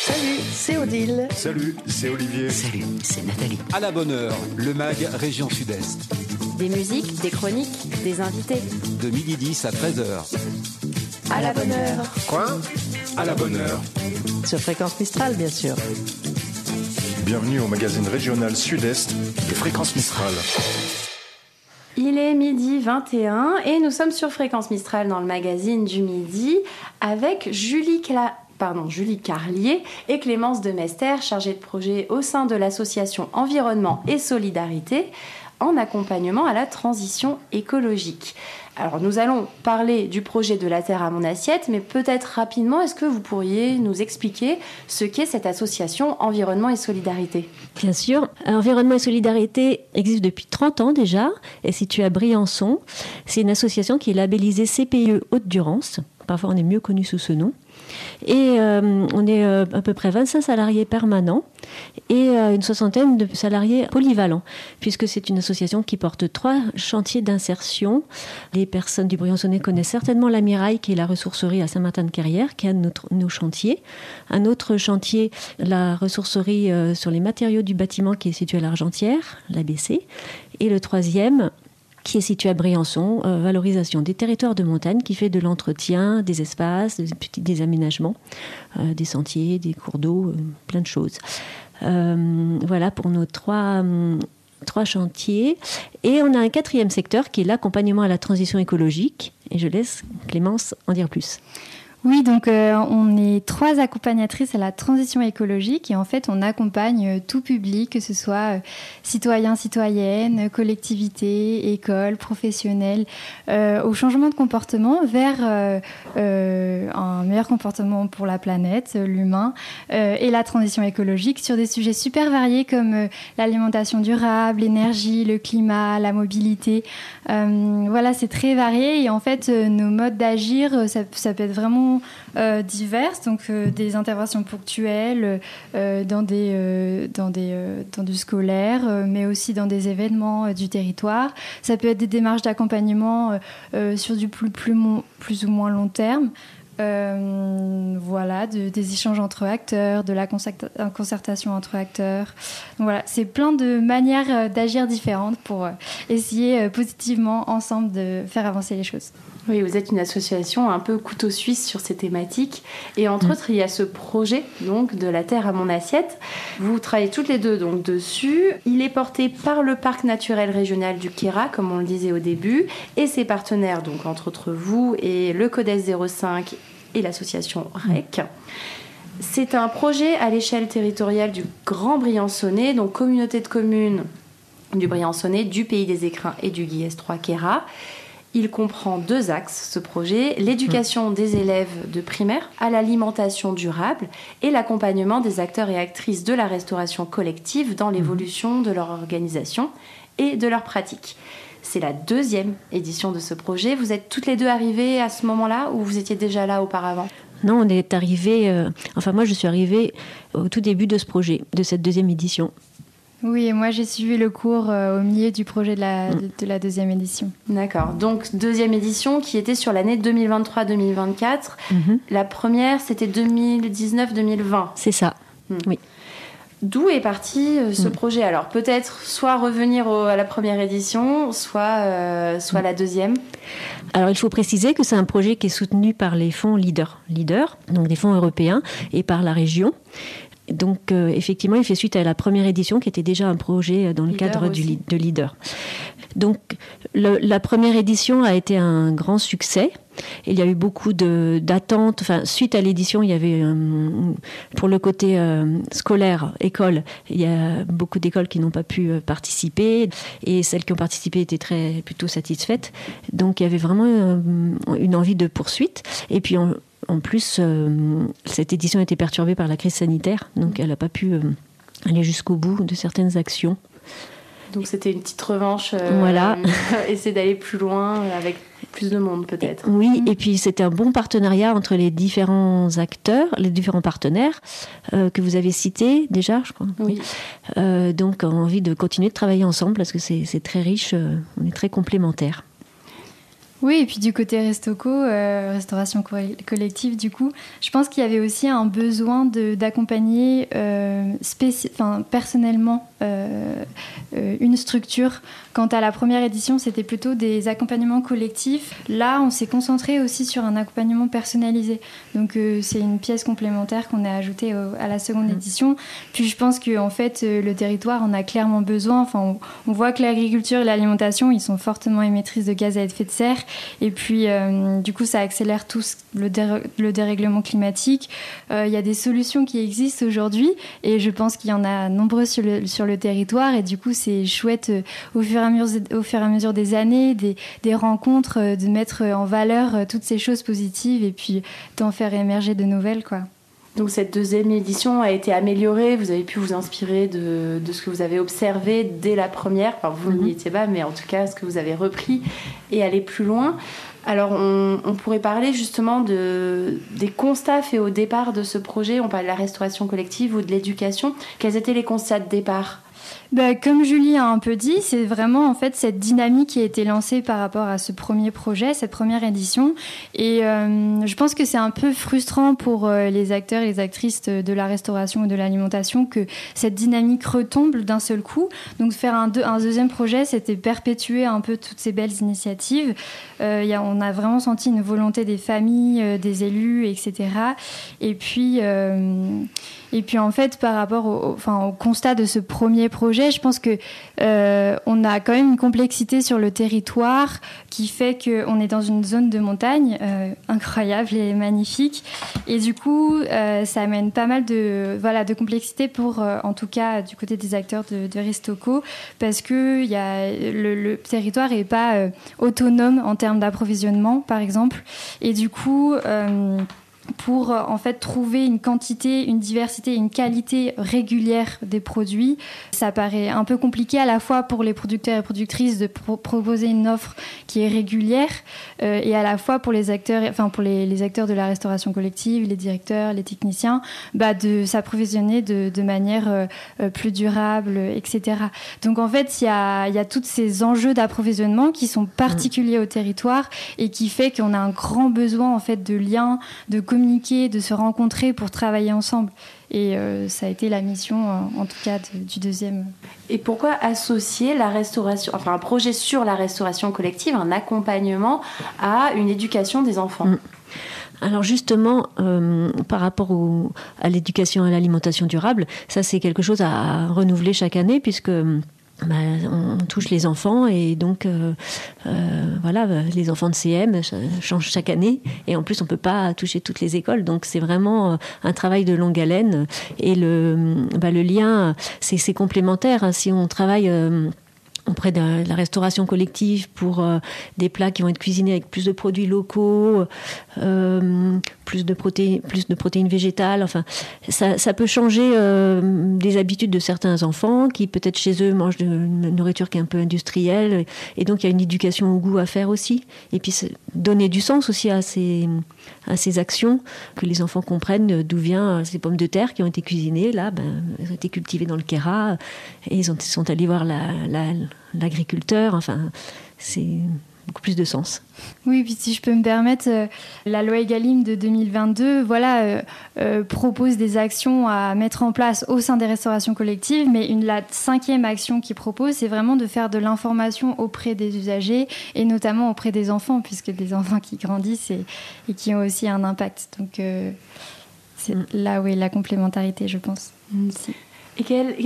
Salut, c'est Odile. Salut, c'est Olivier. Salut, c'est Nathalie. À la bonne heure, le MAG Région Sud-Est. Des musiques, des chroniques, des invités. De 12h10 à 13h. À la bonne heure. Quoi ? À la bonne heure. Sur Fréquence Mistral, bien sûr. Bienvenue au magazine régional Sud-Est de Fréquence Mistral. Il est 12h21 et nous sommes sur Fréquence Mistral dans le magazine du midi avec Julie Carlier et Clémence Demester, chargée de projet au sein de l'association Environnement et Solidarité en accompagnement à la transition écologique. Alors nous allons parler du projet de la Terre à mon assiette, mais peut-être rapidement, est-ce que vous pourriez nous expliquer ce qu'est cette association Environnement et Solidarité ? Bien sûr, Environnement et Solidarité existe depuis 30 ans déjà, est située à Briançon. C'est une association qui est labellisée CPIE Haute-Durance, parfois on est mieux connu sous ce nom. Et on est à peu près 25 salariés permanents et une soixantaine de salariés polyvalents, puisque c'est une association qui porte 3 chantiers d'insertion. Les personnes du Briançonnais connaissent certainement la Miraille, qui est la ressourcerie à Saint-Martin-de-Carrière, qui est un de nos chantiers. Un autre chantier, la ressourcerie sur les matériaux du bâtiment, qui est située à l'Argentière, l'ABC. Et le troisième, qui est situé à Briançon, valorisation des territoires de montagne, qui fait de l'entretien, des espaces, des aménagements, des sentiers, des cours d'eau, plein de choses. Voilà pour nos 3 chantiers. Et on a un 4e secteur qui est l'accompagnement à la transition écologique. Et je laisse Clémence en dire plus. Oui, donc on est 3 accompagnatrices à la transition écologique et en fait on accompagne tout public, que ce soit citoyens, citoyennes, collectivités, écoles, professionnels, au changement de comportement vers un meilleur comportement pour la planète, l'humain, et la transition écologique sur des sujets super variés comme l'alimentation durable, l'énergie, le climat, la mobilité. Voilà, c'est très varié et en fait nos modes d'agir, ça peut être vraiment diverses, donc des interventions ponctuelles dans du scolaire, mais aussi dans des événements du territoire. Ça peut être des démarches d'accompagnement sur du plus ou moins long terme. Voilà, des échanges entre acteurs, de la concertation entre acteurs. Donc voilà, c'est plein de manières d'agir différentes pour essayer positivement ensemble de faire avancer les choses. Oui, vous êtes une association un peu couteau suisse sur ces thématiques. Et entre autres, il y a ce projet donc, de la Terre à mon assiette. Vous travaillez toutes les deux donc, dessus. Il est porté par le Parc naturel régional du Queyras, comme on le disait au début, et ses partenaires, donc entre autres vous et le CODES 05 et l'association REC. C'est un projet à l'échelle territoriale du Grand Briançonnais, donc communauté de communes du Briançonnais, du Pays des Écrins et du Guillès 3 Queyras. Il comprend 2 axes, ce projet, l'éducation des élèves de primaire à l'alimentation durable et l'accompagnement des acteurs et actrices de la restauration collective dans l'évolution de leur organisation et de leurs pratiques. C'est la 2e édition de ce projet. Vous êtes toutes les 2 arrivées à ce moment-là ou vous étiez déjà là auparavant ? Non, on est arrivés... moi, je suis arrivée au tout début de ce projet, de cette 2e édition. Oui, et moi j'ai suivi le cours au milieu du projet de la 2e édition. D'accord, donc 2e édition qui était sur l'année 2023-2024. La première c'était 2019-2020. C'est ça, oui. D'où est parti ce projet ? Alors peut-être soit revenir à la première édition, soit la 2e. Alors il faut préciser que c'est un projet qui est soutenu par les fonds LEADER, donc des fonds européens, et par la région. Donc, effectivement, il fait suite à la première édition qui était déjà un projet dans le cadre de Leader. Donc, la première édition a été un grand succès. Il y a eu beaucoup d'attentes. Enfin, suite à l'édition, il y avait, pour le côté scolaire, école, il y a beaucoup d'écoles qui n'ont pas pu participer. Et celles qui ont participé étaient plutôt satisfaites. Donc, il y avait vraiment une envie de poursuite. Et puis, en plus, cette édition a été perturbée par la crise sanitaire, donc elle n'a pas pu aller jusqu'au bout de certaines actions. Donc c'était une petite revanche, voilà. Essayer d'aller plus loin avec plus de monde peut-être. Oui, et puis c'était un bon partenariat entre les différents acteurs, les différents partenaires que vous avez cités déjà, je crois. Oui. Donc envie de continuer de travailler ensemble parce que c'est très riche, on est très complémentaires. Oui, et puis du côté Restauco, restauration collective, du coup, je pense qu'il y avait aussi un besoin d'accompagner personnellement une structure. Quant à la première édition, c'était plutôt des accompagnements collectifs. Là, on s'est concentré aussi sur un accompagnement personnalisé. Donc, c'est une pièce complémentaire qu'on a ajoutée à la seconde édition. Puis, je pense qu'en fait, le territoire en a clairement besoin. Enfin, on voit que l'agriculture et l'alimentation, ils sont fortement émettrices de gaz à effet de serre. Et puis, du coup, ça accélère tout le dérèglement climatique. Il y a des solutions qui existent aujourd'hui et je pense qu'il y en a nombreuses sur le territoire. Et du coup, c'est chouette au fur et à mesure des années, des rencontres, de mettre en valeur toutes ces choses positives et puis d'en faire émerger de nouvelles, quoi. Donc cette deuxième édition a été améliorée, vous avez pu vous inspirer de ce que vous avez observé dès la première, enfin vous n'y étiez pas, mais en tout cas ce que vous avez repris et aller plus loin. Alors on pourrait parler justement des constats faits au départ de ce projet, on parle de la restauration collective ou de l'éducation. Quels étaient les constats de départ ? Comme Julie a un peu dit, c'est vraiment en fait cette dynamique qui a été lancée par rapport à ce premier projet, cette première édition. Et je pense que c'est un peu frustrant pour les acteurs et les actrices de la restauration ou de l'alimentation que cette dynamique retombe d'un seul coup. Donc faire un deuxième projet, c'était perpétuer un peu toutes ces belles initiatives. On a vraiment senti une volonté des familles, des élus, etc. Et puis en fait, par rapport au constat de ce premier projet, je pense que on a quand même une complexité sur le territoire qui fait qu'on est dans une zone de montagne incroyable et magnifique. Et du coup, ça amène pas mal de complexité pour, en tout cas, du côté des acteurs de Restauco, parce que le territoire n'est pas autonome en termes d'approvisionnement, par exemple. Et du coup... pour en fait trouver une quantité, une diversité, une qualité régulière des produits. Ça paraît un peu compliqué à la fois pour les producteurs et productrices de proposer une offre qui est régulière et à la fois pour les acteurs, les acteurs de la restauration collective, les directeurs, les techniciens, de s'approvisionner de manière plus durable, etc. Donc en fait, il y a tous ces enjeux d'approvisionnement qui sont particuliers au territoire et qui fait qu'on a un grand besoin en fait de liens, de communiquer, de se rencontrer pour travailler ensemble. Et ça a été la mission, en tout cas, du deuxième. Et pourquoi associer la restauration, un projet sur la restauration collective, un accompagnement à une éducation des enfants ? Alors justement, par rapport à l'éducation et à l'alimentation durable, ça c'est quelque chose à renouveler chaque année puisque... on touche les enfants et donc les enfants de CM changent chaque année et en plus on peut pas toucher toutes les écoles, donc c'est vraiment un travail de longue haleine et le lien c'est complémentaire. Si on travaille auprès de la restauration collective pour des plats qui vont être cuisinés avec plus de produits locaux, plus de protéines végétales. Enfin, ça peut changer des habitudes de certains enfants qui peut-être chez eux mangent de nourriture qui est un peu industrielle. Et donc il y a une éducation au goût à faire aussi. Et puis donner du sens aussi à ces actions, que les enfants comprennent d'où viennent ces pommes de terre qui ont été cuisinées. Là, elles ont été cultivées dans le Queyras et ils sont allés voir l'agriculteur. Enfin, c'est beaucoup plus de sens. Oui, puis si je peux me permettre, la loi Egalim de 2022 propose des actions à mettre en place au sein des restaurations collectives, mais la 5e action qu'il propose, c'est vraiment de faire de l'information auprès des usagers et notamment auprès des enfants, puisque des enfants qui grandissent et qui ont aussi un impact. Donc c'est là où est la complémentarité, je pense. Et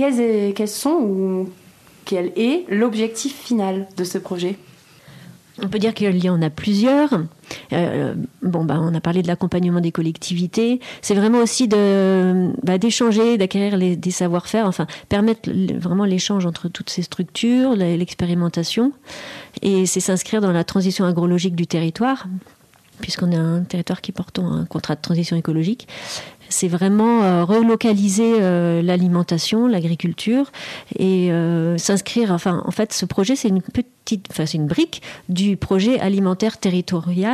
quel est l'objectif final de ce projet ? On peut dire qu'il y en a plusieurs. On a parlé de l'accompagnement des collectivités. C'est vraiment aussi d'échanger, d'acquérir des savoir-faire, permettre vraiment l'échange entre toutes ces structures, l'expérimentation. Et c'est s'inscrire dans la transition agrologique du territoire, puisqu'on est un territoire qui porte un contrat de transition écologique. C'est vraiment relocaliser l'alimentation, l'agriculture et s'inscrire. En fait, ce projet, c'est une brique du projet alimentaire territorial.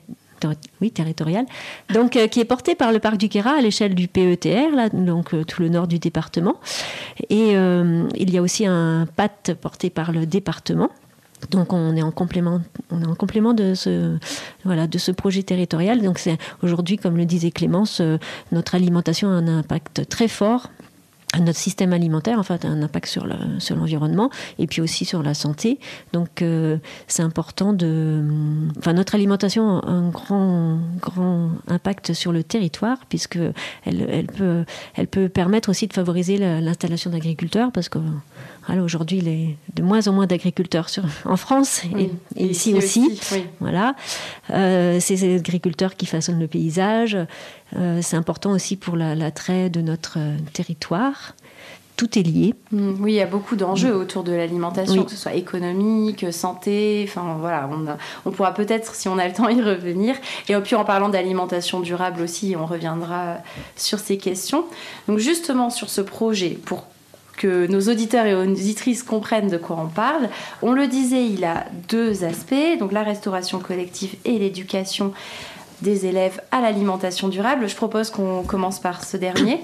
Donc qui est porté par le parc du Queyras à l'échelle du PETR, tout le nord du département. Et il y a aussi un PAT porté par le département. Donc on est en complément de ce projet territorial. Donc c'est aujourd'hui, comme le disait Clémence, notre alimentation a un impact très fort. Notre système alimentaire, en fait, a un impact sur l'environnement et puis aussi sur la santé. Donc, c'est important notre alimentation a un grand impact sur le territoire puisque elle peut permettre aussi de favoriser l'installation d'agriculteurs parce que aujourd'hui, il y a de moins en moins d'agriculteurs en France et ici aussi. Oui. Voilà. Ces agriculteurs qui façonnent le paysage. C'est important aussi pour l'attrait de notre territoire. Tout est lié. Oui, il y a beaucoup d'enjeux autour de l'alimentation, que ce soit économique, santé. Enfin voilà, on pourra peut-être, si on a le temps, y revenir. Et puis en parlant d'alimentation durable aussi, on reviendra sur ces questions. Donc justement sur ce projet, pour que nos auditeurs et auditrices comprennent de quoi on parle. On le disait, il a 2 aspects, donc la restauration collective et l'éducation des élèves à l'alimentation durable. Je propose qu'on commence par ce dernier.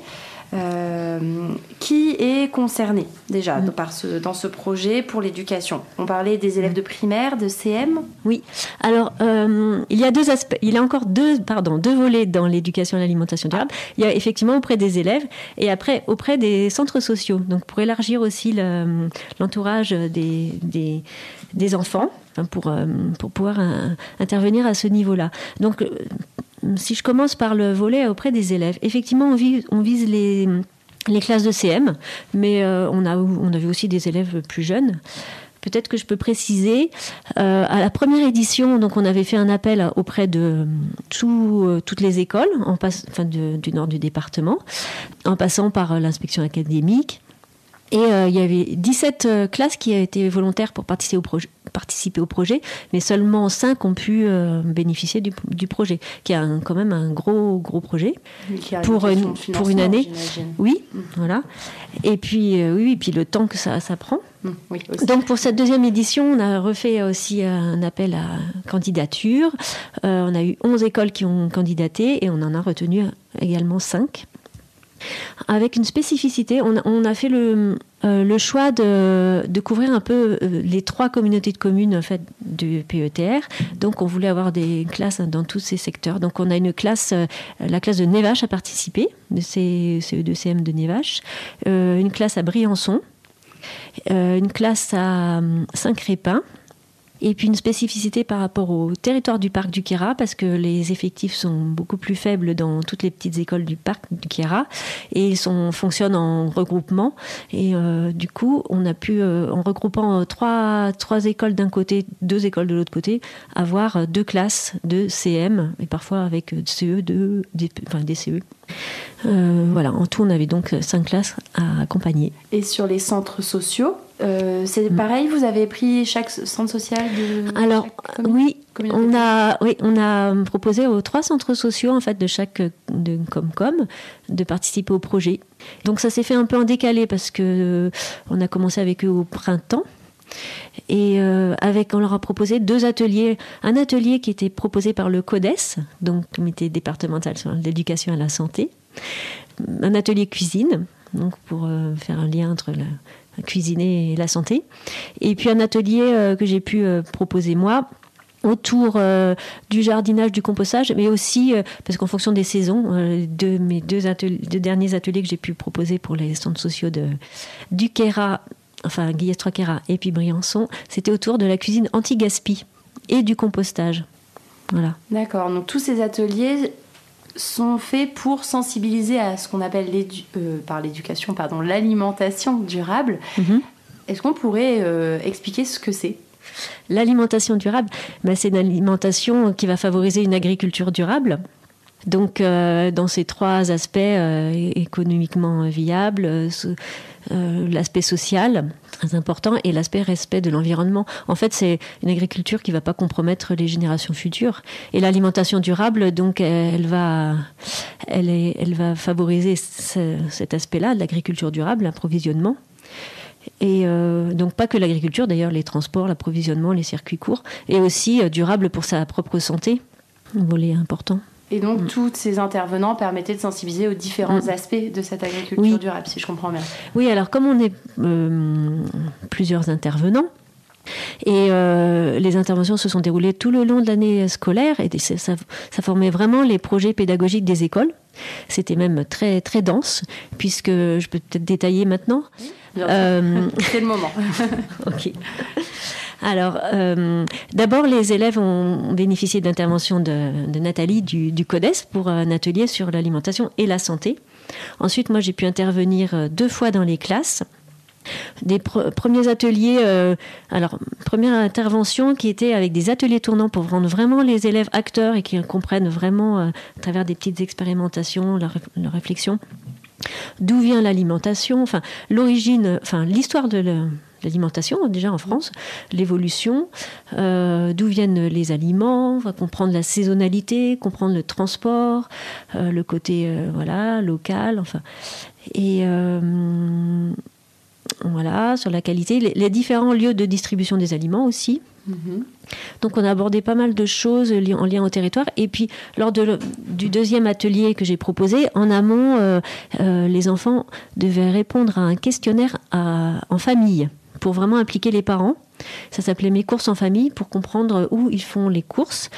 Qui est concerné déjà dans ce projet pour l'éducation? On parlait des élèves de primaire, de CM. Oui, alors il y a 2 aspects. Il y a encore deux volets dans l'éducation à l'alimentation durable. Il y a effectivement auprès des élèves et après auprès des centres sociaux. Donc pour élargir aussi l'entourage des enfants, pour pouvoir intervenir à ce niveau-là. Donc si je commence par le volet auprès des élèves, effectivement, on vise les classes de CM, mais on a vu aussi des élèves plus jeunes. Peut-être que je peux préciser, à la première édition, donc on avait fait un appel auprès de toutes les écoles, du nord du département, en passant par l'inspection académique. Et il y avait 17 classes qui été volontaires pour participer au projet, mais seulement 5 ont pu bénéficier du projet, qui est quand même un gros projet pour une année. J'imagine. Oui, voilà. Et puis, puis le temps que ça prend. Oui, aussi. Donc pour cette 2e édition, on a refait aussi un appel à candidature. On a eu 11 écoles qui ont candidaté et on en a retenu également 5. Avec une spécificité, on a fait le choix de couvrir un peu les 3 communautés de communes en fait, du PETR. Donc on voulait avoir des classes dans tous ces secteurs. Donc on a une classe, la classe de Névache a participé, de CE2CM de Névache, une classe à Briançon, une classe à Saint-Crépin. Et puis une spécificité par rapport au territoire du parc du Queyras, parce que les effectifs sont beaucoup plus faibles dans toutes les petites écoles du parc du Queyras, et ils fonctionnent en regroupement. Et du coup, on a pu, en regroupant 3 écoles d'un côté, 2 écoles de l'autre côté, avoir 2 classes de CM, et parfois avec CE, des CE. Voilà, en tout, on avait donc 5 classes à accompagner. Et sur les centres sociaux, c'est pareil, vous avez pris chaque centre social de Alors chaque communauté. on a proposé aux 3 centres sociaux en fait de chaque de Comcom de participer au projet. Donc ça s'est fait un peu en décalé parce que on a commencé avec eux au printemps. Et on leur a proposé 2 ateliers. Un atelier qui était proposé par le CODES, donc Comité départemental sur l'éducation et la santé. Un atelier cuisine, donc pour faire un lien entre la cuisine et la santé. Et puis un atelier que j'ai pu proposer moi, autour du jardinage, du compostage, mais aussi, parce qu'en fonction des saisons, mes 2 derniers ateliers que j'ai pu proposer pour les centres sociaux du Queyras, enfin Guillestrois-Queyras et puis Briançon, c'était autour de la cuisine anti-gaspi et du compostage. Voilà. D'accord, donc tous ces ateliers sont faits pour sensibiliser à ce qu'on appelle l'alimentation durable. Mm-hmm. Est-ce qu'on pourrait expliquer ce que c'est ? L'alimentation durable, c'est une alimentation qui va favoriser une agriculture durable. Donc, dans ces 3 aspects, économiquement viable, l'aspect social, très important, et l'aspect respect de l'environnement. En fait, c'est une agriculture qui ne va pas compromettre les générations futures. Et l'alimentation durable, donc, elle va favoriser cet aspect-là de l'agriculture durable, l'approvisionnement. Et donc pas que l'agriculture, d'ailleurs, les transports, l'approvisionnement, les circuits courts, et aussi durable pour sa propre santé, un volet important. Et donc, tous ces intervenants permettaient de sensibiliser aux différents aspects de cette agriculture durable, si je comprends bien. Oui, alors comme on est plusieurs intervenants, Et les interventions se sont déroulées tout le long de l'année scolaire et ça formait vraiment les projets pédagogiques des écoles. C'était même très, très dense, puisque je peux peut-être détailler maintenant. C'est le moment. Ok. Alors, d'abord, les élèves ont bénéficié d'interventions de Nathalie du CODES pour un atelier sur l'alimentation et la santé. Ensuite, moi, j'ai pu intervenir 2 fois dans les classes. Des premiers ateliers, première intervention qui était avec des ateliers tournants pour rendre vraiment les élèves acteurs et qu'ils comprennent vraiment à travers des petites expérimentations, leur réflexion, d'où vient l'alimentation, l'origine, l'histoire de l'alimentation déjà en France, l'évolution, d'où viennent les aliments, comprendre la saisonnalité, comprendre le transport, le côté local, et sur la qualité, les différents lieux de distribution des aliments aussi. Donc on a abordé pas mal de choses en lien au territoire. Et puis lors du 2e atelier que j'ai proposé, en amont, les enfants devaient répondre à un questionnaire en famille pour vraiment impliquer les parents. Ça s'appelait « Mes courses en famille » pour comprendre où ils font les courses.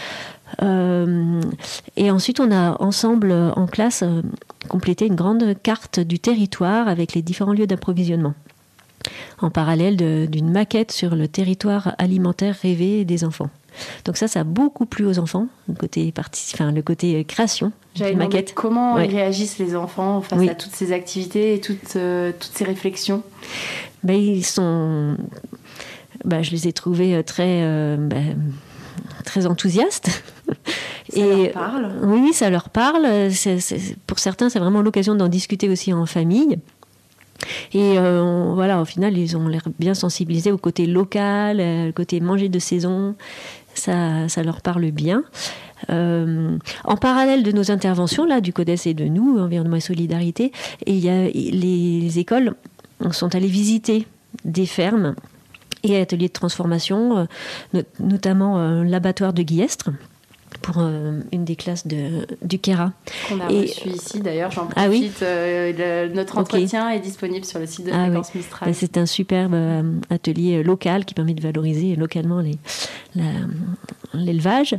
Et ensuite, on a ensemble, en classe, complété une grande carte du territoire avec les différents lieux d'approvisionnement, en parallèle d'une maquette sur le territoire alimentaire rêvé des enfants. Donc ça a beaucoup plu aux enfants, le côté création. J'avais demandé comment ils réagissent les enfants face à toutes ces activités et toutes ces réflexions. Ils sont... je les ai trouvés très enthousiastes. Ça leur parle ? Oui, ça leur parle. Pour certains, c'est vraiment l'occasion d'en discuter aussi en famille. Et au final, ils ont l'air bien sensibilisés au côté local, au côté manger de saison. Ça leur parle bien. En parallèle de nos interventions, là, du CODES et de nous, Environnement et Solidarité, les écoles sont allées visiter des fermes et ateliers de transformation, notamment l'abattoir de Guillestre, pour une des classes du Kéra. Qu'on a reçu ici d'ailleurs, j'en profite. Notre entretien est disponible sur le site de Fréquence Mistral. C'est un superbe atelier local qui permet de valoriser localement l'élevage.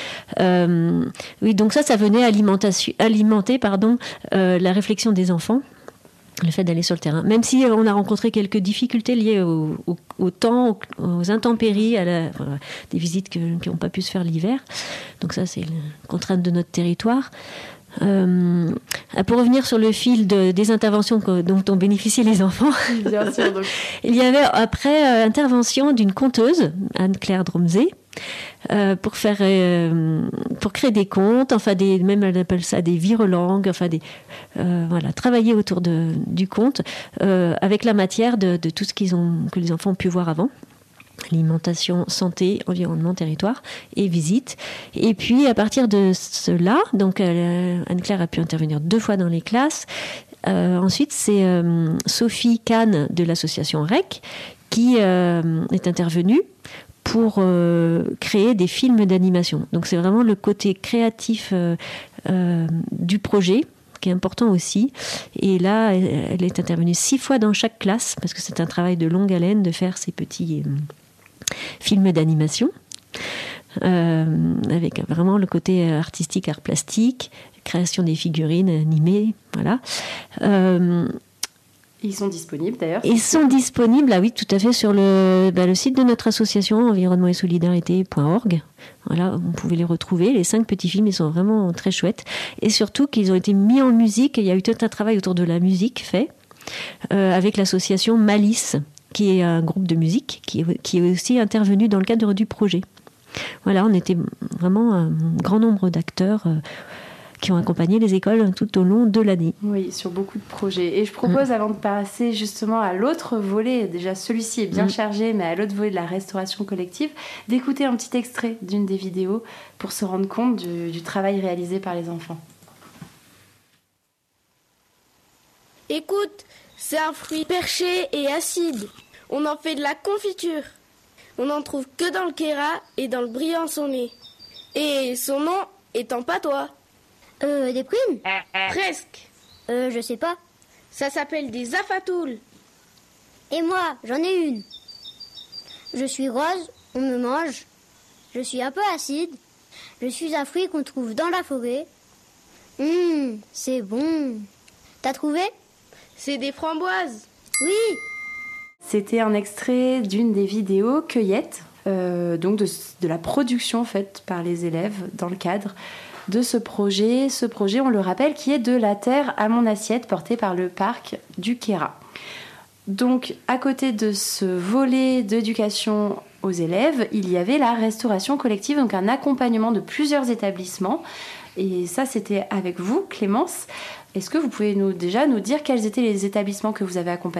Donc ça venait alimenter la réflexion des enfants, le fait d'aller sur le terrain. Même si on a rencontré quelques difficultés liées au temps, aux intempéries, des visites qui n'ont pas pu se faire l'hiver. Donc ça, c'est la contrainte de notre territoire. Pour revenir sur le fil des interventions dont ont bénéficié les enfants, bien sûr, donc. Il y avait après intervention d'une conteuse, Anne-Claire Dromzé, pour créer des contes, même elle appelle ça des virelangues, travailler autour du conte avec la matière de tout ce que les enfants ont pu voir avant. Alimentation, santé, environnement, territoire et visite. Et puis à partir de cela, donc Anne-Claire a pu intervenir 2 fois dans les classes. Ensuite, c'est Sophie Kahn de l'association REC qui est intervenue pour créer des films d'animation. Donc c'est vraiment le côté créatif du projet qui est important aussi. Et là, elle est intervenue 6 fois dans chaque classe, parce que c'est un travail de longue haleine de faire ces petits films d'animation, avec vraiment le côté artistique, art plastique, création des figurines animées, voilà. Ils sont disponibles d'ailleurs. Ils sont disponibles, oui, tout à fait, sur le site de notre association, environnement et solidarité.org. Voilà, vous pouvez les retrouver. Les 5 petits films, ils sont vraiment très chouettes. Et surtout qu'ils ont été mis en musique. Il y a eu tout un travail autour de la musique fait, avec l'association Malice, qui est un groupe de musique, qui est aussi intervenu dans le cadre du projet. Voilà, on était vraiment un grand nombre d'acteurs qui ont accompagné les écoles tout au long de l'année. Oui, sur beaucoup de projets. Et je propose, avant de passer justement à l'autre volet, déjà celui-ci est bien chargé, mais à l'autre volet de la restauration collective, d'écouter un petit extrait d'une des vidéos pour se rendre compte du travail réalisé par les enfants. Écoute, c'est un fruit perché et acide. On en fait de la confiture. On n'en trouve que dans le Kéra et dans le Briançonnais. Et son nom est en patois. Des prunes ? Presque. Je sais pas. Ça s'appelle des afatouls. Et moi, j'en ai une. Je suis rose, on me mange. Je suis un peu acide. Je suis un fruit qu'on trouve dans la forêt. C'est bon. T'as trouvé? C'est des framboises. Oui. C'était un extrait d'une des vidéos cueillettes, donc de la production faite par les élèves dans le cadre de ce projet. Ce projet, on le rappelle, qui est de la terre à mon assiette, porté par le parc du Queyras. Donc, à côté de ce volet d'éducation aux élèves, il y avait la restauration collective, donc un accompagnement de plusieurs établissements. Et ça, c'était avec vous, Clémence. Est-ce que vous pouvez nous dire quels étaient les établissements que vous avez accompagnés ?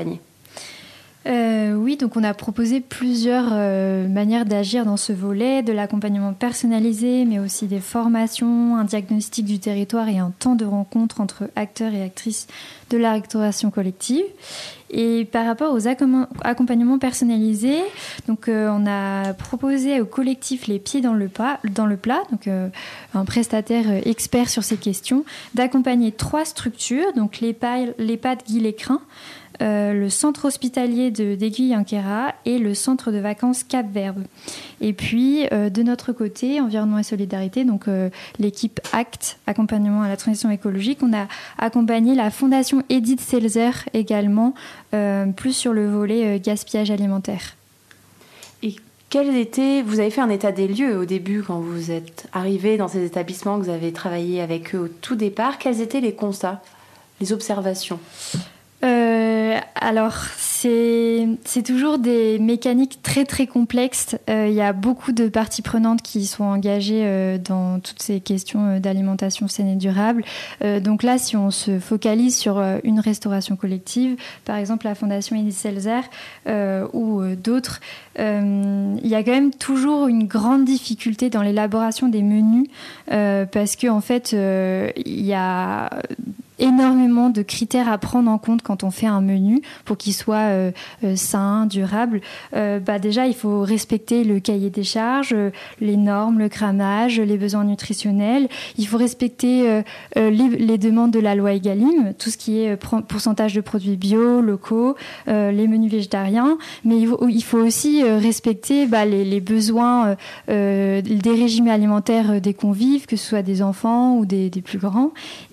Oui, donc on a proposé plusieurs manières d'agir dans ce volet, de l'accompagnement personnalisé, mais aussi des formations, un diagnostic du territoire et un temps de rencontre entre acteurs et actrices de la restauration collective. Et par rapport aux accompagnements personnalisés, donc on a proposé au collectif Les Pieds dans le Plat, donc un prestataire expert sur ces questions, d'accompagner 3 structures, donc l'EHPAD Guy Lécrin, le centre hospitalier d'Aiguille en Queyras et le centre de vacances Cap-Verbe. Et puis, de notre côté, Environnement et Solidarité, donc l'équipe ACT, accompagnement à la transition écologique, on a accompagné la fondation Edith Selzer également, plus sur le volet gaspillage alimentaire. Et vous avez fait un état des lieux au début quand vous êtes arrivé dans ces établissements, que vous avez travaillé avec eux au tout départ. Quels étaient les constats, les observations ? Alors, c'est toujours des mécaniques très très complexes. Il y a beaucoup de parties prenantes qui sont engagées dans toutes ces questions d'alimentation saine et durable. Donc là, si on se focalise sur une restauration collective, par exemple la Fondation Edith Selzer ou d'autres, il y a quand même toujours une grande difficulté dans l'élaboration des menus parce qu'en fait, il y a énormément de critères à prendre en compte quand on fait un menu pour qu'il soit sain, durable. Déjà, il faut respecter le cahier des charges, les normes, le grammage, les besoins nutritionnels. Il faut respecter les demandes de la loi Egalim, tout ce qui est pourcentage de produits bio, locaux, les menus végétariens. Mais il faut aussi respecter les besoins des régimes alimentaires des convives, que ce soit des enfants ou des plus grands.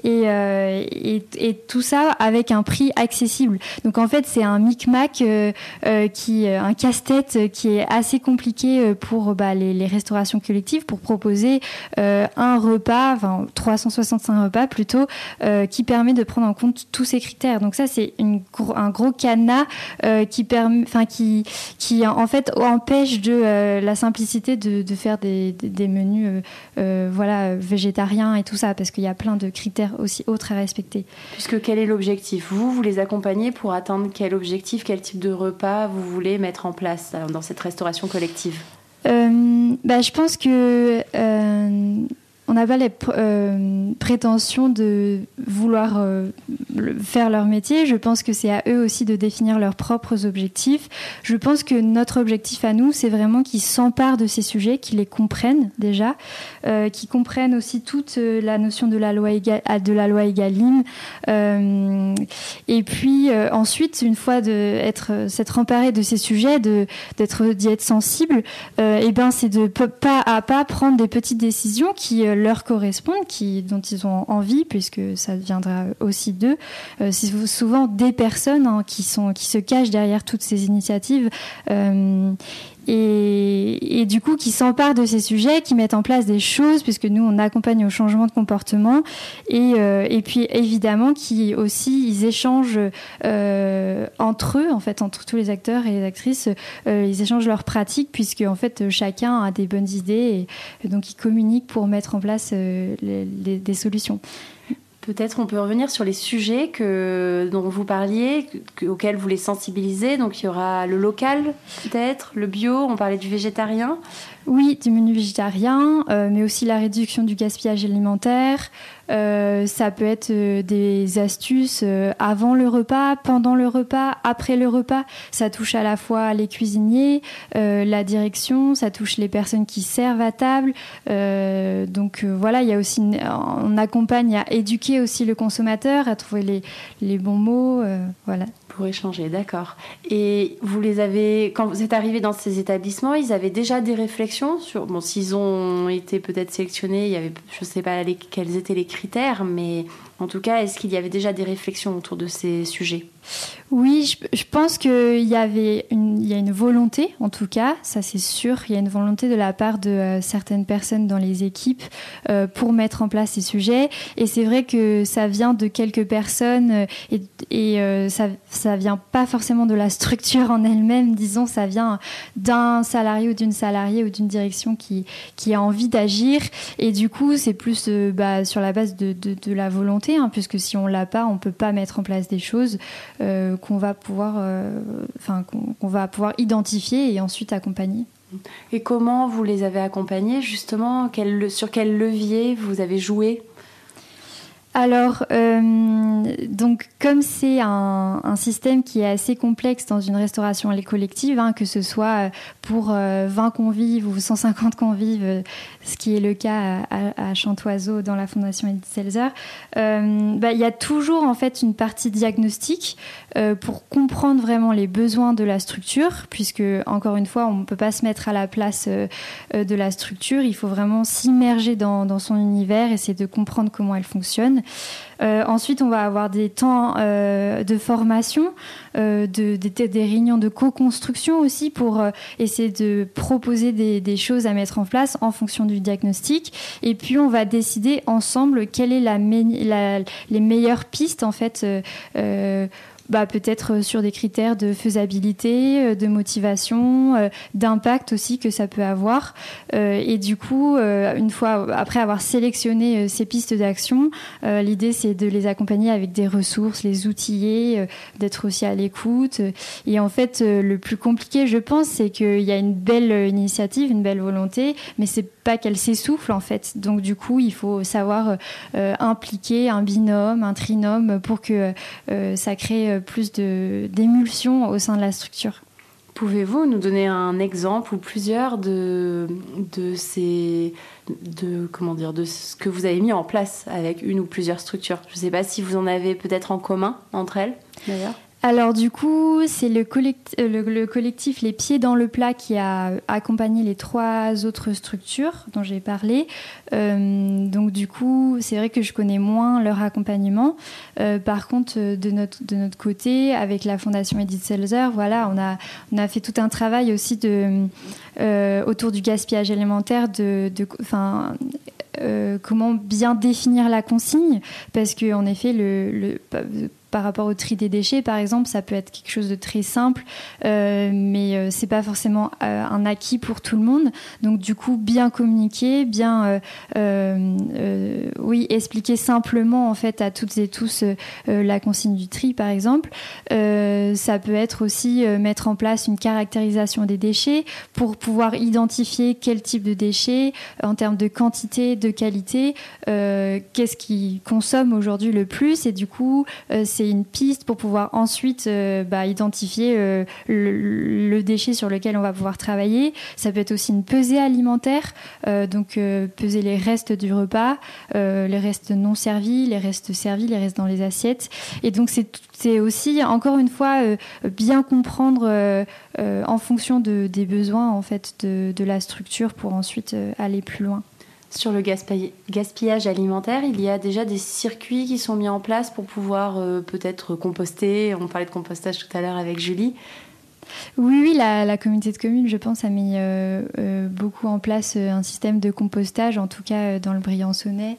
Et tout ça avec un prix accessible. Donc en fait, c'est un micmac, un casse-tête qui est assez compliqué pour les restaurations collectives, pour proposer un repas, 365 repas plutôt, qui permet de prendre en compte tous ces critères. Donc ça, c'est un gros cadenas qui en fait empêche la simplicité de faire des menus végétariens et tout ça, parce qu'il y a plein de critères aussi autres à respecter. Puisque quel est l'objectif ? Vous les accompagnez pour atteindre quel objectif, quel type de repas vous voulez mettre en place dans cette restauration collective ? Je pense que on n'a pas les prétentions de vouloir faire leur métier. Je pense que c'est à eux aussi de définir leurs propres objectifs. Je pense que notre objectif à nous, c'est vraiment qu'ils s'emparent de ces sujets, qu'ils les comprennent déjà, qu'ils comprennent aussi toute la notion de la loi Egalim. Et puis ensuite, une fois s'être emparé de ces sujets, d'y être sensible, c'est de pas à pas prendre des petites décisions qui leur correspondent, dont ils ont envie, puisque ça viendra aussi d'eux. C'est souvent des personnes qui se cachent derrière toutes ces initiatives et du coup qui s'emparent de ces sujets, qui mettent en place des choses, puisque nous on accompagne au changement de comportement et puis évidemment qui aussi ils échangent entre eux, en fait, entre tous les acteurs et les actrices, ils échangent leurs pratiques, puisque en fait chacun a des bonnes idées et donc ils communiquent pour mettre en place des solutions. Peut-être on peut revenir sur les sujets dont vous parliez, auxquels vous les sensibilisez. Donc il y aura le local, peut-être, le bio, on parlait du végétarien. Oui, du menu végétarien, mais aussi la réduction du gaspillage alimentaire. Ça peut être des astuces avant le repas, pendant le repas, après le repas. Ça touche à la fois les cuisiniers, la direction, ça touche les personnes qui servent à table. Il y a aussi on accompagne à éduquer aussi le consommateur, à trouver les bons mots. Pour échanger, d'accord. Et quand vous êtes arrivés dans ces établissements, ils avaient déjà des réflexions sur, s'ils ont été peut-être sélectionnés, il y avait, je ne sais pas quels étaient les critères, mais en tout cas, est-ce qu'il y avait déjà des réflexions autour de ces sujets ? Oui, je pense qu'il y a une volonté, en tout cas, ça c'est sûr. Il y a une volonté de la part de certaines personnes dans les équipes pour mettre en place ces sujets. Et c'est vrai que ça vient de quelques personnes et ça vient pas forcément de la structure en elle-même, disons, ça vient d'un salarié ou d'une salariée ou d'une direction qui a envie d'agir. Et du coup, c'est plus sur la base de la volonté, puisque si on l'a pas, on peut pas mettre en place des choses qu'on va pouvoir identifier et ensuite accompagner. Et comment vous les avez accompagnés justement ? Sur quel levier vous avez joué ? Alors, donc comme c'est un système qui est assez complexe dans une restauration collective, que ce soit pour 20 convives ou 150 convives, ce qui est le cas à Chantoiseau dans la Fondation Edith Selzer, il y a toujours en fait une partie diagnostic pour comprendre vraiment les besoins de la structure, puisque encore une fois, on ne peut pas se mettre à la place de la structure, il faut vraiment s'immerger dans son univers, essayer de comprendre comment elle fonctionne. Ensuite, on va avoir des temps de formation, des réunions de co-construction aussi pour essayer de proposer des choses à mettre en place en fonction du diagnostic. Et puis, on va décider ensemble quelle est les meilleures pistes en fait. Peut-être sur des critères de faisabilité, de motivation, d'impact aussi que ça peut avoir. Et du coup, une fois après avoir sélectionné ces pistes d'action, l'idée c'est de les accompagner avec des ressources, les outiller, d'être aussi à l'écoute. Et en fait, le plus compliqué, je pense, c'est qu'il y a une belle initiative, une belle volonté, mais c'est pas qu'elle s'essouffle en fait. Donc du coup, il faut savoir impliquer un binôme, un trinôme pour que ça crée plus d'émulsion au sein de la structure. Pouvez-vous nous donner un exemple ou plusieurs de ce que vous avez mis en place avec une ou plusieurs structures ? Je ne sais pas si vous en avez peut-être en commun entre elles, d'ailleurs. Alors du coup, c'est le collectif Les Pieds dans le Plat qui a accompagné les 3 autres structures dont j'ai parlé. Donc du coup, c'est vrai que je connais moins leur accompagnement. Par contre, de notre côté, avec la Fondation Edith Selzer, voilà, on a fait tout un travail aussi autour du gaspillage alimentaire, comment bien définir la consigne, parce que en effet, par rapport au tri des déchets, par exemple, ça peut être quelque chose de très simple, mais c'est pas forcément un acquis pour tout le monde. Donc du coup, bien communiquer, bien expliquer simplement en fait à toutes et tous la consigne du tri, par exemple. Ça peut être aussi mettre en place une caractérisation des déchets pour pouvoir identifier quel type de déchets en termes de quantité, de qualité, qu'est-ce qui consomme aujourd'hui le plus, et du coup c'est une piste pour pouvoir ensuite identifier le déchet sur lequel on va pouvoir travailler. Ça peut être aussi une pesée alimentaire, donc peser les restes du repas, les restes non servis, les restes servis, les restes dans les assiettes. Et donc c'est aussi, encore une fois, bien comprendre en fonction des besoins en fait, de la structure pour ensuite aller plus loin. Sur le gaspillage alimentaire, il y a déjà des circuits qui sont mis en place pour pouvoir peut-être composter. On parlait de compostage tout à l'heure avec Julie. Oui, la communauté de communes, je pense, a mis beaucoup en place un système de compostage, en tout cas dans le Briançonnais.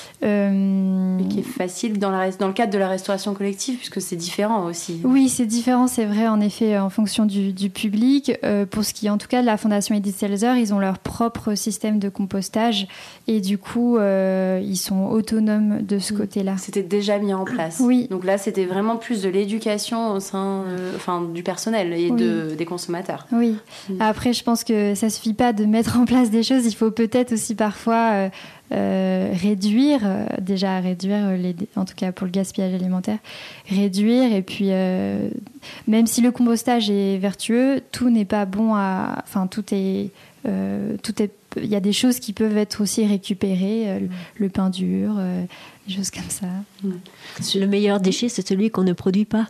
Et qui est facile dans le cadre de la restauration collective, puisque c'est différent aussi. Oui, c'est différent, c'est vrai, en effet, en fonction du public. Pour ce qui est en tout cas de la Fondation Edith Selzer, ils ont leur propre système de compostage et du coup, ils sont autonomes de ce côté-là. C'était déjà mis en place. Oui. Donc là, c'était vraiment plus de l'éducation au sein du personnel et des consommateurs. Oui. Après, je pense que ça suffit pas de mettre en place des choses. Il faut peut-être aussi parfois réduire, en tout cas pour le gaspillage alimentaire, réduire, et puis même si le compostage est vertueux, tout n'est pas bon il y a des choses qui peuvent être aussi récupérées, le pain dur, des choses comme ça. Le meilleur déchet, c'est celui qu'on ne produit pas.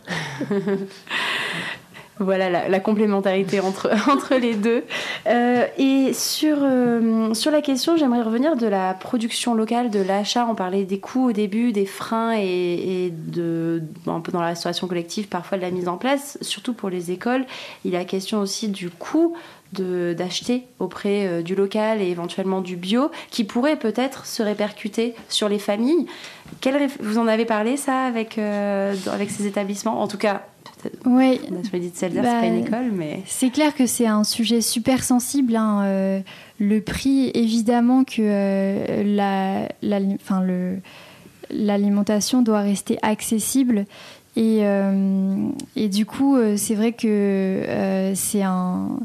Voilà la complémentarité entre les deux. Et sur la question, j'aimerais revenir de la production locale, de l'achat. On parlait des coûts au début, des freins et un peu dans la restauration collective, parfois de la mise en place, surtout pour les écoles. Il est question aussi du coût d'acheter auprès du local et éventuellement du bio, qui pourrait peut-être se répercuter sur les familles. Vous en avez parlé, ça, avec ces établissements ? En tout cas, oui. On a dit de Seltzer, c'est pas une école, mais... C'est clair que c'est un sujet super sensible. Le prix, évidemment que l'alimentation doit rester accessible. Et du coup, c'est vrai que c'est un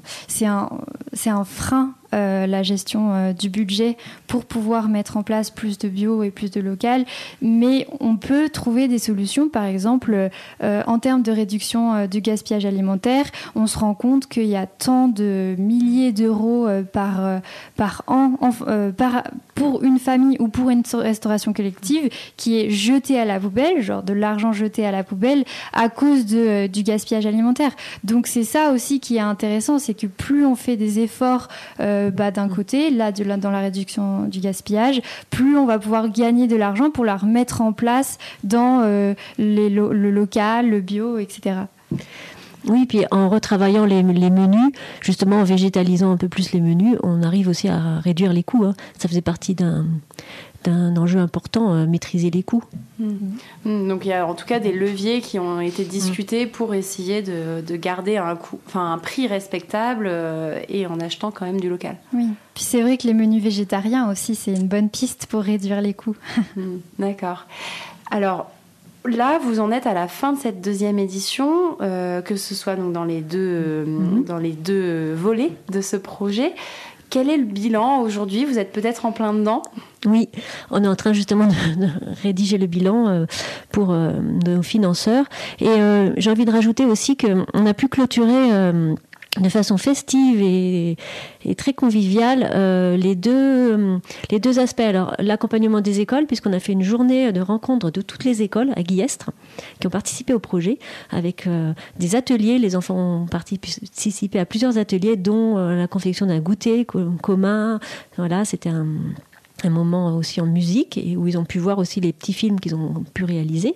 frein, la gestion du budget pour pouvoir mettre en place plus de bio et plus de local. Mais on peut trouver des solutions. Par exemple, en termes de réduction du gaspillage alimentaire, on se rend compte qu'il y a tant de milliers d'euros par an pour une famille ou pour une restauration collective qui est jetée à la poubelle, genre de l'argent jeté à la poubelle à cause du gaspillage alimentaire. Donc c'est ça aussi qui est intéressant, c'est que plus on fait des efforts d'un côté, dans la réduction du gaspillage, plus on va pouvoir gagner de l'argent pour la remettre en place dans le local, le bio, etc. Oui, puis en retravaillant les menus, justement en végétalisant un peu plus les menus, on arrive aussi à réduire les coûts. Ça faisait partie d'un enjeu important, maîtriser les coûts. Donc il y a en tout cas des leviers qui ont été discutés pour essayer de garder un prix respectable et en achetant quand même du local. Oui, puis c'est vrai que les menus végétariens aussi, c'est une bonne piste pour réduire les coûts. D'accord. Alors... Là, vous en êtes à la fin de cette deuxième édition, que ce soit donc dans les deux volets de ce projet. Quel est le bilan aujourd'hui ? Vous êtes peut-être en plein dedans ? Oui, on est en train justement de rédiger le bilan pour nos financeurs. Et j'ai envie de rajouter aussi qu'on a pu clôturer... de façon festive et très conviviale les deux aspects. Alors l'accompagnement des écoles, puisqu'on a fait une journée de rencontre de toutes les écoles à Guillestre qui ont participé au projet avec des ateliers. Les enfants ont participé à plusieurs ateliers, dont la confection d'un goûter commun. Voilà, c'était un moment aussi en musique et où ils ont pu voir aussi les petits films qu'ils ont pu réaliser.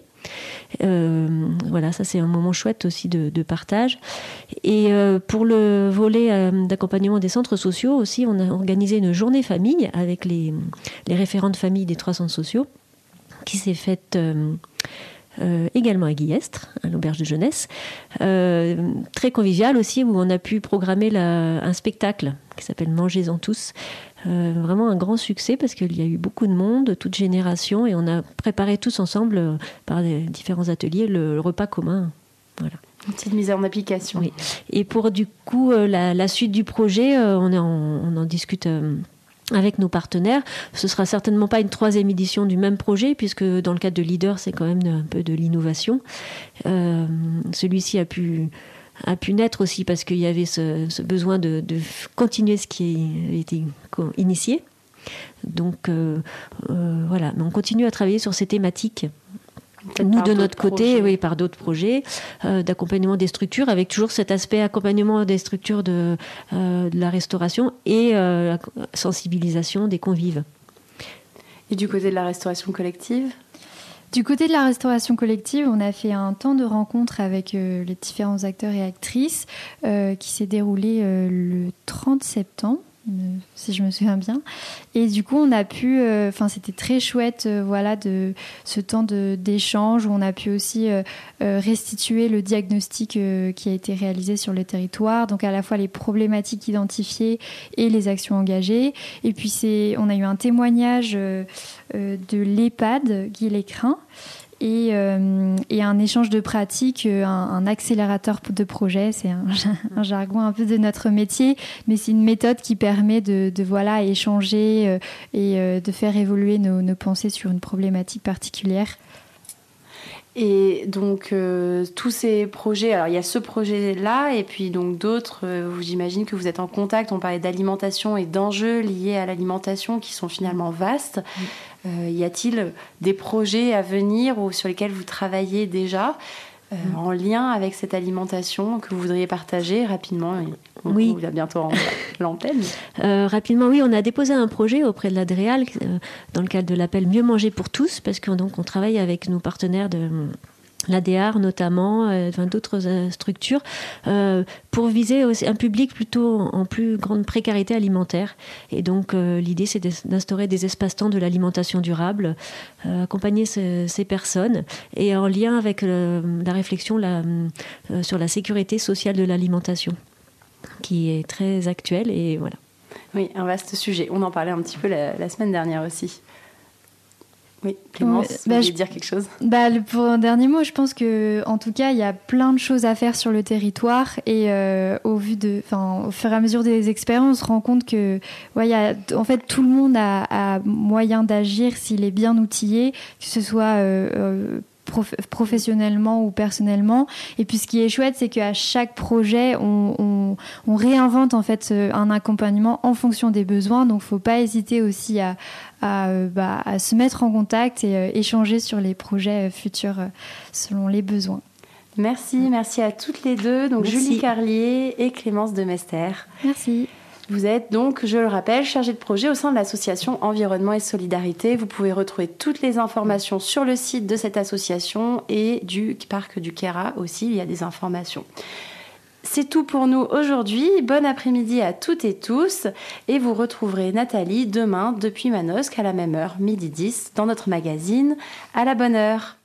Voilà, ça c'est un moment chouette aussi de partage. Et pour le volet d'accompagnement des centres sociaux aussi, on a organisé une journée famille avec les référents de famille des 3 centres sociaux qui s'est faite également à Guillestre, à l'auberge de jeunesse, très convivial aussi, où on a pu programmer un spectacle qui s'appelle Mangez-en tous. Vraiment un grand succès parce qu'il y a eu beaucoup de monde, de toutes générations, et on a préparé tous ensemble par différents ateliers le repas commun. Voilà. Une petite mise en application. Oui. Et pour du coup la suite du projet, on en discute avec nos partenaires. Ce sera certainement pas une 3e édition du même projet, puisque dans le cadre de Leader, c'est quand même un peu de l'innovation. Celui-ci a pu naître aussi parce qu'il y avait ce besoin de continuer ce qui a été initié. Donc voilà, mais on continue à travailler sur ces thématiques. Nous, de notre côté, oui, par d'autres projets d'accompagnement des structures, avec toujours cet aspect accompagnement des structures de la restauration et sensibilisation des convives. Et du côté de la restauration collective ? Du côté de la restauration collective, on a fait un temps de rencontre avec les différents acteurs et actrices qui s'est déroulé le 30 septembre. Si je me souviens bien. Et du coup, on a pu... c'était très chouette, de ce temps d'échange où on a pu aussi restituer le diagnostic qui a été réalisé sur le territoire. Donc, à la fois les problématiques identifiées et les actions engagées. Et puis, on a eu un témoignage de l'EHPAD Guy Lécrin et un échange de pratiques, un accélérateur de projet. C'est un jargon un peu de notre métier, mais c'est une méthode qui permet de échanger et de faire évoluer nos pensées sur une problématique particulière. Et donc, tous ces projets, alors il y a ce projet-là, et puis donc d'autres, j'imagine que vous êtes en contact, on parlait d'alimentation et d'enjeux liés à l'alimentation qui sont finalement vastes. Y a-t-il des projets à venir ou sur lesquels vous travaillez déjà en lien avec cette alimentation que vous voudriez partager rapidement? Oui. On va bientôt rendre l'antenne. Rapidement, oui, on a déposé un projet auprès de l'Adréal dans le cadre de l'appel Mieux manger pour tous, parce qu'on travaille avec nos partenaires de l'ADR notamment, d'autres structures, pour viser aussi un public plutôt en plus grande précarité alimentaire. Et donc l'idée, c'est d'instaurer des espaces-temps de l'alimentation durable, accompagner ces personnes, et en lien avec la réflexion sur la sécurité sociale de l'alimentation, qui est très actuelle, et voilà. Oui, un vaste sujet. On en parlait un petit peu la semaine dernière aussi. Oui, Clémence, vous voulez dire quelque chose? Pour un dernier mot, je pense qu'en tout cas, il y a plein de choses à faire sur le territoire, et au fur et à mesure des expériences, on se rend compte que en fait, tout le monde a moyen d'agir s'il est bien outillé, que ce soit professionnellement ou personnellement. Et puis ce qui est chouette, c'est qu'à chaque projet, on réinvente en fait un accompagnement en fonction des besoins. Donc faut pas hésiter aussi à se mettre en contact et échanger sur les projets futurs selon les besoins. Merci à toutes les deux, donc Merci. Julie Carlier et Clémence Demester. Merci. Vous êtes donc, je le rappelle, chargée de projet au sein de l'association Environnement et Solidarité. Vous pouvez retrouver toutes les informations sur le site de cette association et du parc du Queyras aussi, il y a des informations. C'est tout pour nous aujourd'hui. Bon après-midi à toutes et tous. Et vous retrouverez Nathalie demain depuis Manosque à la même heure, 12h10, dans notre magazine À la bonne heure.